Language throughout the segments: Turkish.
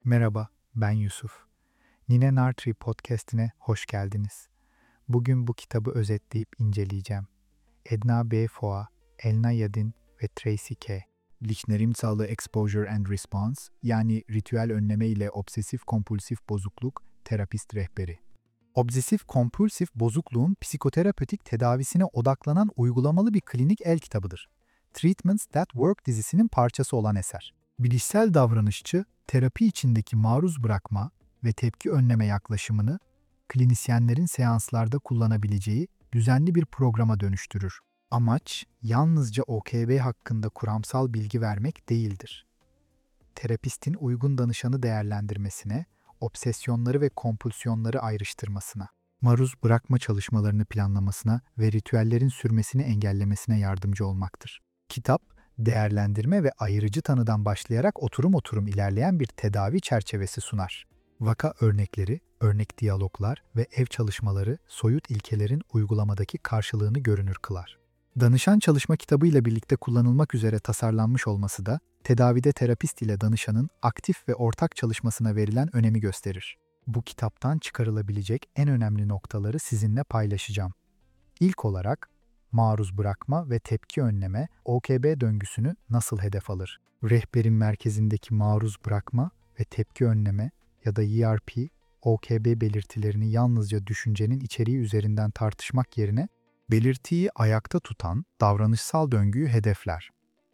Merhaba, ben Yusuf. Nine Nartree podcast'ine hoş geldiniz. Bugün bu kitabı özetleyip inceleyeceğim. Edna B. Foa, Elna Yadin ve Tracy K. Lichnerimzalı Exposure and Response, yani ritüel önleme ile obsesif kompulsif bozukluk terapist rehberi. Obsesif kompulsif bozukluğun psikoterapötik tedavisine odaklanan uygulamalı bir klinik el kitabıdır. Treatments That Work dizisinin parçası olan eser. Bilişsel davranışçı, terapi içindeki maruz bırakma ve tepki önleme yaklaşımını klinisyenlerin seanslarda kullanabileceği düzenli bir programa dönüştürür. Amaç, yalnızca OKB hakkında kuramsal bilgi vermek değildir. Terapistin uygun danışanı değerlendirmesine, obsesyonları ve kompulsiyonları ayrıştırmasına, maruz bırakma çalışmalarını planlamasına ve ritüellerin sürmesini engellemesine yardımcı olmaktır. Kitap, değerlendirme ve ayırıcı tanıdan başlayarak oturum oturum ilerleyen bir tedavi çerçevesi sunar. Vaka örnekleri, örnek diyaloglar ve ev çalışmaları soyut ilkelerin uygulamadaki karşılığını görünür kılar. Danışan çalışma kitabıyla birlikte kullanılmak üzere tasarlanmış olması da tedavide terapist ile danışanın aktif ve ortak çalışmasına verilen önemi gösterir. Bu kitaptan çıkarılabilecek en önemli noktaları sizinle paylaşacağım. İlk olarak, maruz bırakma ve tepki önleme OKB döngüsünü nasıl hedef alır? Rehberin merkezindeki maruz bırakma ve tepki önleme ya da ERP, OKB belirtilerini yalnızca düşüncenin içeriği üzerinden tartışmak yerine belirtiyi ayakta tutan davranışsal döngüyü hedefler.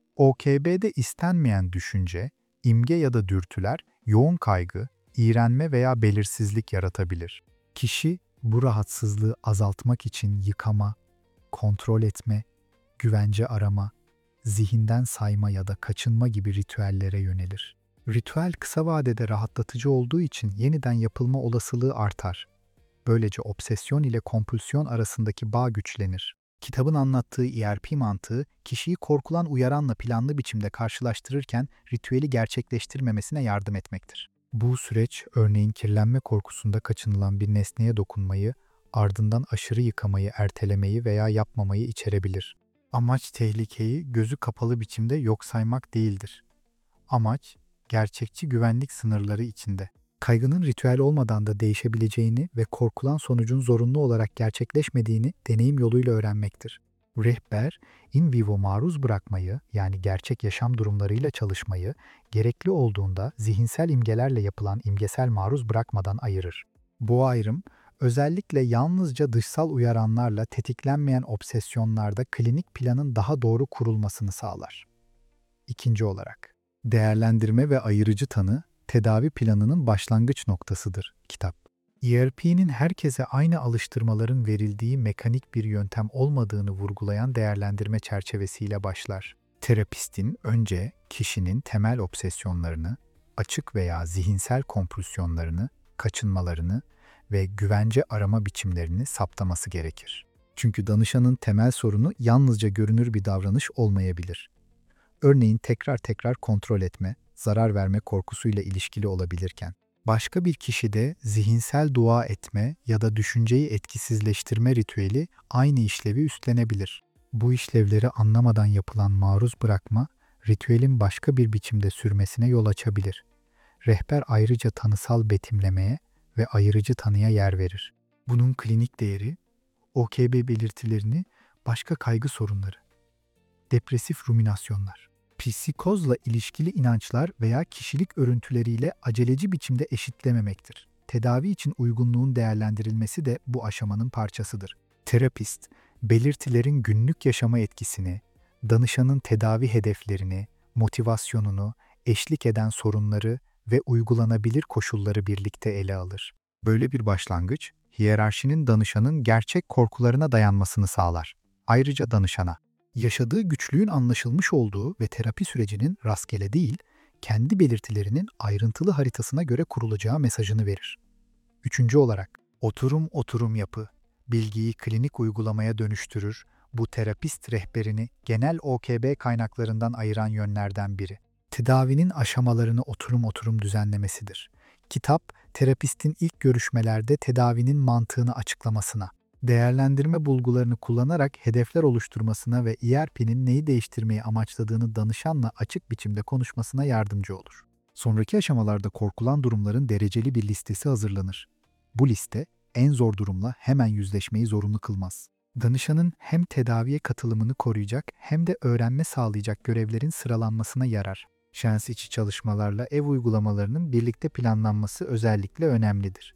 OKB'de istenmeyen düşünce, imge ya da dürtüler yoğun kaygı, iğrenme veya belirsizlik yaratabilir. Kişi bu rahatsızlığı azaltmak için yıkama, kontrol etme, güvence arama, zihinden sayma ya da kaçınma gibi ritüellere yönelir. Ritüel kısa vadede rahatlatıcı olduğu için yeniden yapılma olasılığı artar. Böylece obsesyon ile kompulsiyon arasındaki bağ güçlenir. Kitabın anlattığı ERP mantığı, kişiyi korkulan uyaranla planlı biçimde karşılaştırırken ritüeli gerçekleştirmemesine yardım etmektir. Bu süreç, örneğin kirlenme korkusunda kaçınılan bir nesneye dokunmayı, ardından aşırı yıkamayı ertelemeyi veya yapmamayı içerebilir. Amaç tehlikeyi gözü kapalı biçimde yok saymak değildir. Amaç, gerçekçi güvenlik sınırları içinde. Kaygının ritüel olmadan da değişebileceğini ve korkulan sonucun zorunlu olarak gerçekleşmediğini deneyim yoluyla öğrenmektir. Rehber, in vivo maruz bırakmayı, yani gerçek yaşam durumlarıyla çalışmayı, gerekli olduğunda zihinsel imgelerle yapılan imgesel maruz bırakmadan ayırır. Bu ayrım, özellikle yalnızca dışsal uyaranlarla tetiklenmeyen obsesyonlarda klinik planın daha doğru kurulmasını sağlar. İkinci olarak, değerlendirme ve ayırıcı tanı, tedavi planının başlangıç noktasıdır kitap. ERP'nin herkese aynı alıştırmaların verildiği mekanik bir yöntem olmadığını vurgulayan değerlendirme çerçevesiyle başlar. Terapistin önce kişinin temel obsesyonlarını, açık veya zihinsel kompulsiyonlarını, kaçınmalarını ve güvence arama biçimlerini saptaması gerekir. Çünkü danışanın temel sorunu yalnızca görünür bir davranış olmayabilir. Örneğin tekrar tekrar kontrol etme, zarar verme korkusuyla ilişkili olabilirken, başka bir kişide zihinsel dua etme ya da düşünceyi etkisizleştirme ritüeli aynı işlevi üstlenebilir. Bu işlevleri anlamadan yapılan maruz bırakma, ritüelin başka bir biçimde sürmesine yol açabilir. Rehber ayrıca tanısal betimlemeye ve ayırıcı tanıya yer verir. Bunun klinik değeri, OKB belirtilerini başka kaygı sorunları, depresif ruminasyonlar, psikozla ilişkili inançlar veya kişilik örüntüleriyle aceleci biçimde eşitlememektir. Tedavi için uygunluğun değerlendirilmesi de bu aşamanın parçasıdır. Terapist, belirtilerin günlük yaşama etkisini, danışanın tedavi hedeflerini, motivasyonunu, eşlik eden sorunları ve uygulanabilir koşulları birlikte ele alır. Böyle bir başlangıç, hiyerarşinin danışanın gerçek korkularına dayanmasını sağlar. Ayrıca danışana, yaşadığı güçlüğün anlaşılmış olduğu ve terapi sürecinin rastgele değil, kendi belirtilerinin ayrıntılı haritasına göre kurulacağı mesajını verir. Üçüncü olarak, oturum oturum yapı, bilgiyi klinik uygulamaya dönüştürür, bu terapist rehberini genel OKB kaynaklarından ayıran yönlerden biri. Tedavinin aşamalarını oturum oturum düzenlemesidir. Kitap, terapistin ilk görüşmelerde tedavinin mantığını açıklamasına, değerlendirme bulgularını kullanarak hedefler oluşturmasına ve ERP'nin neyi değiştirmeyi amaçladığını danışanla açık biçimde konuşmasına yardımcı olur. Sonraki aşamalarda korkulan durumların dereceli bir listesi hazırlanır. Bu liste en zor durumla hemen yüzleşmeyi zorunlu kılmaz. Danışanın hem tedaviye katılımını koruyacak hem de öğrenme sağlayacak görevlerin sıralanmasına yarar. Şans içi çalışmalarla ev uygulamalarının birlikte planlanması özellikle önemlidir.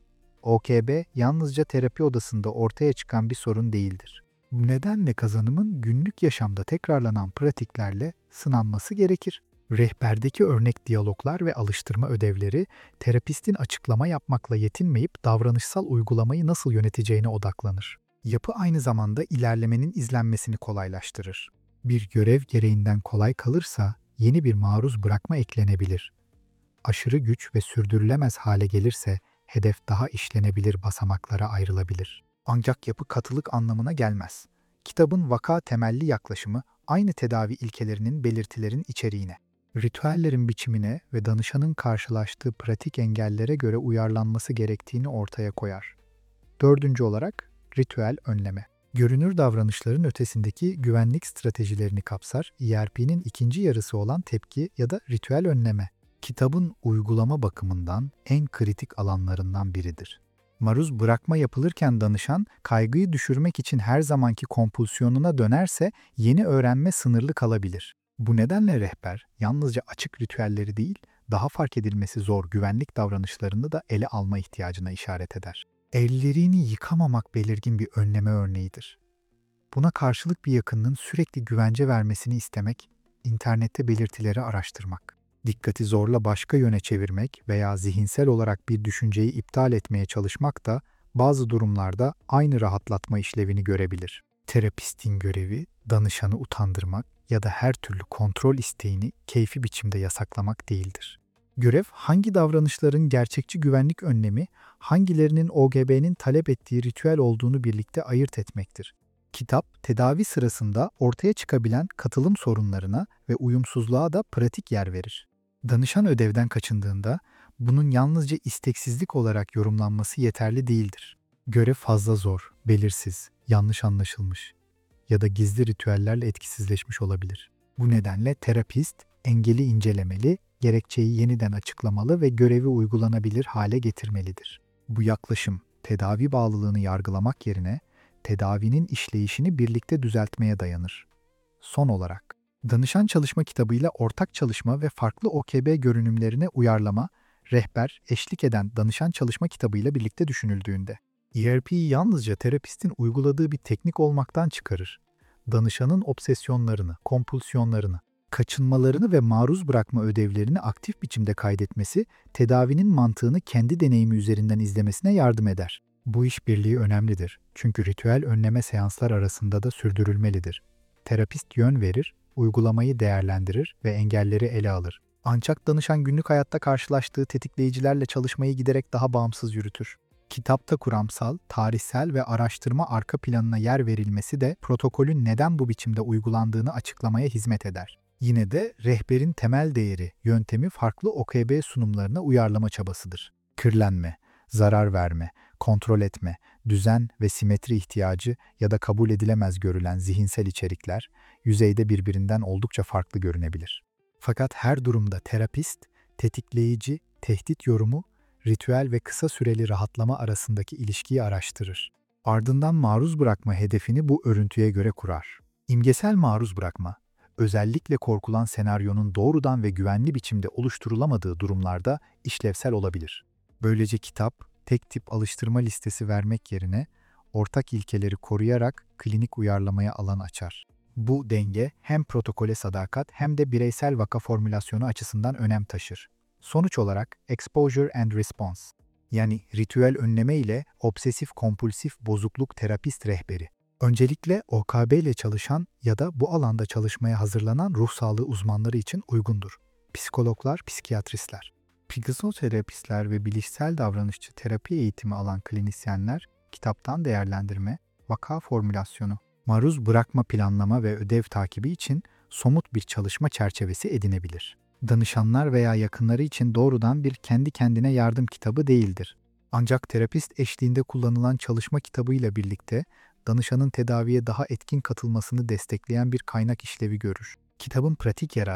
OKB yalnızca terapi odasında ortaya çıkan bir sorun değildir. Bu nedenle kazanımın günlük yaşamda tekrarlanan pratiklerle sınanması gerekir. Rehberdeki örnek diyaloglar ve alıştırma ödevleri, terapistin açıklama yapmakla yetinmeyip davranışsal uygulamayı nasıl yöneteceğine odaklanır. Yapı aynı zamanda ilerlemenin izlenmesini kolaylaştırır. Bir görev gereğinden kolay kalırsa yeni bir maruz bırakma eklenebilir. Aşırı güç ve sürdürülemez hale gelirse hedef daha işlenebilir basamaklara ayrılabilir. Ancak yapı katılık anlamına gelmez. Kitabın vaka temelli yaklaşımı aynı tedavi ilkelerinin belirtilerin içeriğine, ritüellerin biçimine ve danışanın karşılaştığı pratik engellere göre uyarlanması gerektiğini ortaya koyar. Dördüncü olarak ritüel önleme. Görünür davranışların ötesindeki güvenlik stratejilerini kapsar, ERP'nin ikinci yarısı olan tepki ya da ritüel önleme. Kitabın uygulama bakımından en kritik alanlarından biridir. Maruz bırakma yapılırken danışan, kaygıyı düşürmek için her zamanki kompulsiyonuna dönerse yeni öğrenme sınırlı kalabilir. Bu nedenle rehber, yalnızca açık ritüelleri değil, daha fark edilmesi zor güvenlik davranışlarını da ele alma ihtiyacına işaret eder. Ellerini yıkamamak belirgin bir önleme örneğidir. Buna karşılık bir yakınının sürekli güvence vermesini istemek, internette belirtileri araştırmak, dikkati zorla başka yöne çevirmek veya zihinsel olarak bir düşünceyi iptal etmeye çalışmak da bazı durumlarda aynı rahatlatma işlevini görebilir. Terapistin görevi, danışanı utandırmak ya da her türlü kontrol isteğini keyfi biçimde yasaklamak değildir. Görev, hangi davranışların gerçekçi güvenlik önlemi, hangilerinin OGB'nin talep ettiği ritüel olduğunu birlikte ayırt etmektir. Kitap, tedavi sırasında ortaya çıkabilen katılım sorunlarına ve uyumsuzluğa da pratik yer verir. Danışan ödevden kaçındığında, bunun yalnızca isteksizlik olarak yorumlanması yeterli değildir. Görev fazla zor, belirsiz, yanlış anlaşılmış ya da gizli ritüellerle etkisizleşmiş olabilir. Bu nedenle terapist, engeli incelemeli, gerekçeyi yeniden açıklamalı ve görevi uygulanabilir hale getirmelidir. Bu yaklaşım, tedavi bağlılığını yargılamak yerine, tedavinin işleyişini birlikte düzeltmeye dayanır. Son olarak, danışan çalışma kitabıyla ortak çalışma ve farklı OKB görünümlerine uyarlama, rehber, eşlik eden danışan çalışma kitabıyla birlikte düşünüldüğünde, ERP'yi yalnızca terapistin uyguladığı bir teknik olmaktan çıkarır. Danışanın obsesyonlarını, kompulsiyonlarını, kaçınmalarını ve maruz bırakma ödevlerini aktif biçimde kaydetmesi, tedavinin mantığını kendi deneyimi üzerinden izlemesine yardım eder. Bu işbirliği önemlidir. Çünkü ritüel önleme seanslar arasında da sürdürülmelidir. Terapist yön verir, uygulamayı değerlendirir ve engelleri ele alır. Ancak danışan günlük hayatta karşılaştığı tetikleyicilerle çalışmayı giderek daha bağımsız yürütür. Kitapta kuramsal, tarihsel ve araştırma arka planına yer verilmesi de protokolün neden bu biçimde uygulandığını açıklamaya hizmet eder. Yine de rehberin temel değeri, yöntemi farklı OKB sunumlarına uyarlama çabasıdır. Kirlenme, zarar verme, kontrol etme, düzen ve simetri ihtiyacı ya da kabul edilemez görülen zihinsel içerikler, yüzeyde birbirinden oldukça farklı görünebilir. Fakat her durumda terapist, tetikleyici, tehdit yorumu, ritüel ve kısa süreli rahatlama arasındaki ilişkiyi araştırır. Ardından maruz bırakma hedefini bu örüntüye göre kurar. İmgesel maruz bırakma, özellikle korkulan senaryonun doğrudan ve güvenli biçimde oluşturulamadığı durumlarda işlevsel olabilir. Böylece kitap, tek tip alıştırma listesi vermek yerine ortak ilkeleri koruyarak klinik uyarlamaya alan açar. Bu denge hem protokole sadakat hem de bireysel vaka formülasyonu açısından önem taşır. Sonuç olarak exposure and response, yani ritüel önleme ile obsesif kompulsif bozukluk terapist rehberi. Öncelikle OKB ile çalışan ya da bu alanda çalışmaya hazırlanan ruh sağlığı uzmanları için uygundur. Psikologlar, psikiyatristler, psikoterapistler ve bilişsel davranışçı terapi eğitimi alan klinisyenler kitaptan değerlendirme, vaka formülasyonu, maruz bırakma planlama ve ödev takibi için somut bir çalışma çerçevesi edinebilir. Danışanlar veya yakınları için doğrudan bir kendi kendine yardım kitabı değildir. Ancak terapist eşliğinde kullanılan çalışma kitabıyla birlikte danışanın tedaviye daha etkin katılmasını destekleyen bir kaynak işlevi görür. Kitabın pratik yararı,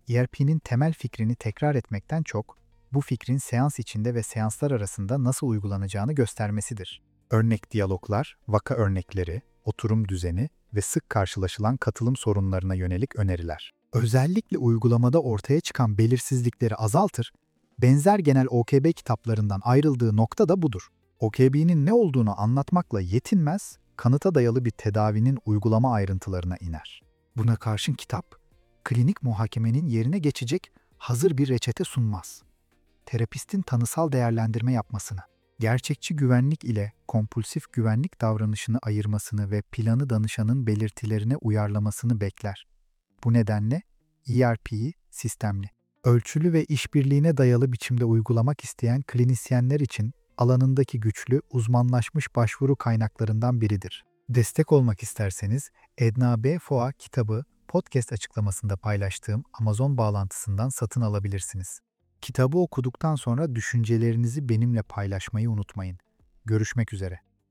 ERP'nin temel fikrini tekrar etmekten çok, bu fikrin seans içinde ve seanslar arasında nasıl uygulanacağını göstermesidir. Örnek diyaloglar, vaka örnekleri, oturum düzeni ve sık karşılaşılan katılım sorunlarına yönelik öneriler. Özellikle uygulamada ortaya çıkan belirsizlikleri azaltır, benzer genel OKB kitaplarından ayrıldığı nokta da budur. OKB'nin ne olduğunu anlatmakla yetinmez, kanıta dayalı bir tedavinin uygulama ayrıntılarına iner. Buna karşın kitap, klinik muhakemenin yerine geçecek hazır bir reçete sunmaz. Terapistin tanısal değerlendirme yapmasını, gerçekçi güvenlik ile kompulsif güvenlik davranışını ayırmasını ve planı danışanın belirtilerine uyarlamasını bekler. Bu nedenle ERP'yi sistemli, ölçülü ve işbirliğine dayalı biçimde uygulamak isteyen klinisyenler için alanındaki güçlü, uzmanlaşmış başvuru kaynaklarından biridir. Destek olmak isterseniz Edna B. Foa kitabı podcast açıklamasında paylaştığım Amazon bağlantısından satın alabilirsiniz. Kitabı okuduktan sonra düşüncelerinizi benimle paylaşmayı unutmayın. Görüşmek üzere.